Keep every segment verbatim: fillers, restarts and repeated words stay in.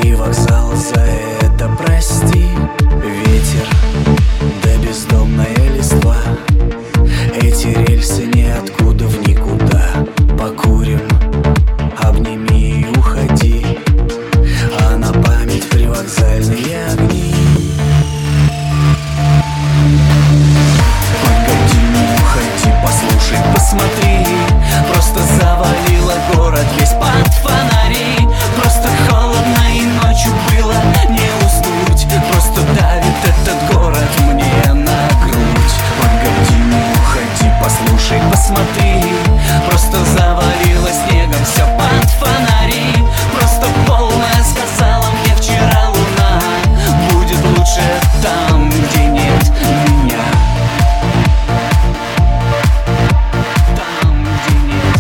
Привокзал, за это прости. Ветер, да бездомная листва. Эти рельсы ниоткуда в никуда. Покурим, обними и уходи. А на память привокзальные огни. Погоди, не уходи, послушай, посмотри. Просто завалило город весь под фонари. Просто холодно и ночью было не уснуть. Просто давит этот город мне на грудь. Погоди, не уходи, послушай, посмотри. Просто завалило снегом все под фонари. Просто полная сказала мне вчера луна. Будет лучше там, где нет меня. Там, где нет.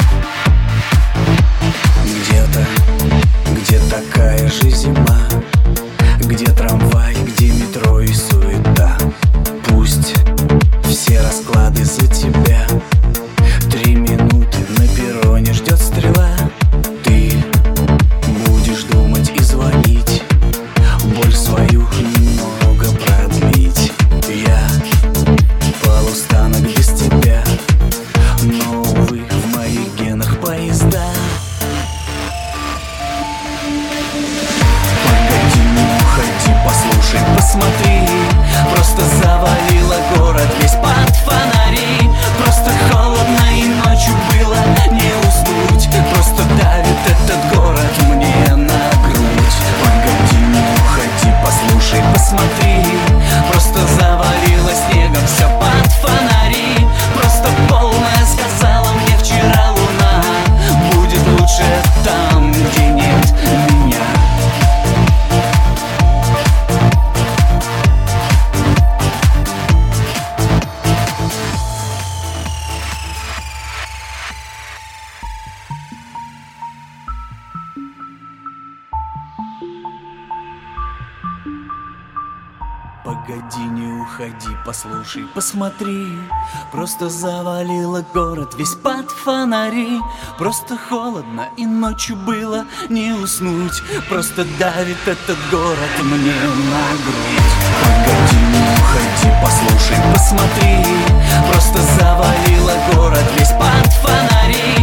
Где-то, где такая же зима. Где трамвай, где метро и суета. Пусть все расклады за тебя. Три минуты на перроне ждет стрела. Ты будешь думать и звонить. Боль свою немного продлить. Я полустанок без тебя. Но, увы, в моих генах поезда. Погоди, не уходи, послушай, посмотри. Просто завалило город весь под фонари. Просто холодно и ночью было не уснуть. Просто давит этот город мне на грудь. Погоди, не уходи, послушай, посмотри. Просто завалило снегом все под фонари. Просто полная сказала мне вчера луна. Будет лучше там, где нет меня. Погоди, не уходи, послушай, посмотри. Просто завалило город весь под фонари. Просто холодно и ночью было не уснуть. Просто давит этот город мне на грудь. Погоди, не уходи, послушай, посмотри. Просто завалило город весь под фонари.